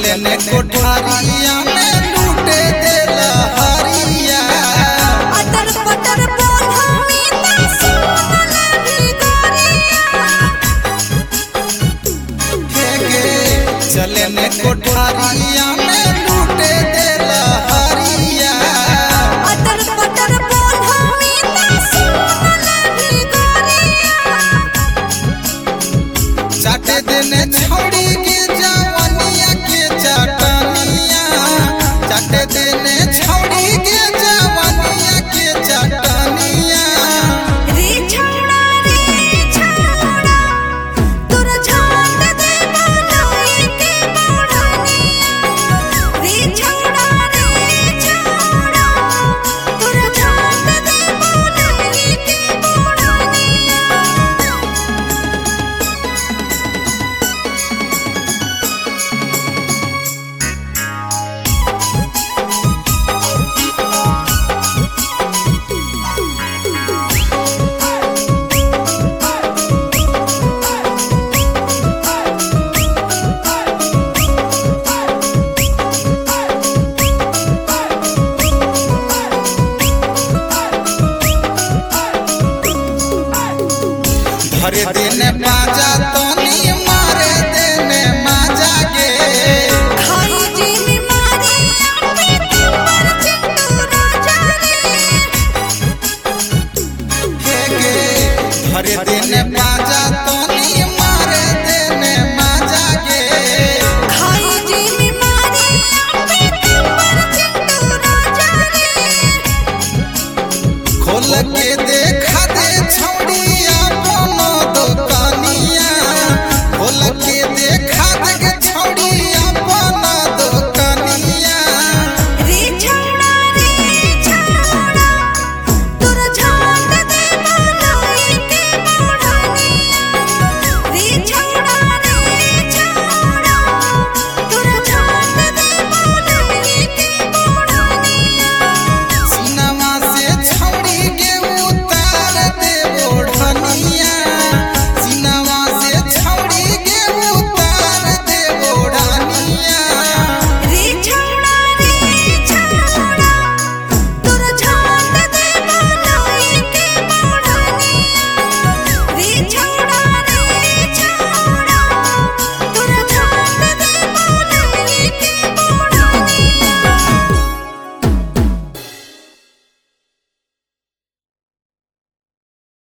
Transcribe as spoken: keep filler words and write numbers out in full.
चले ने कोठारिया में लूटे दे लहरिया अटर पटर बोला मीता सुनल भिगरिया हे गे चले ने कोठारिया में लूटे दे लहरिया अटर पटर बोला मीता सुनल भिगरिया चाटे देने छोड़ी के जवानिया के चटनिया चाटे देने छोड़ी के जवानिया के चटनिया रे छौड़ा रे छौड़ा तोर झाट दे बनाए के मोड़निया रे छौड़ा रे छौड़ा तोर झाट दे बनाए के मोड़निया भरे देने बाजा तोनी मारे देने माजा गे खाई जी बीमारी पे कमर चिट्टू राजा रे हे गे भरे देने बाजा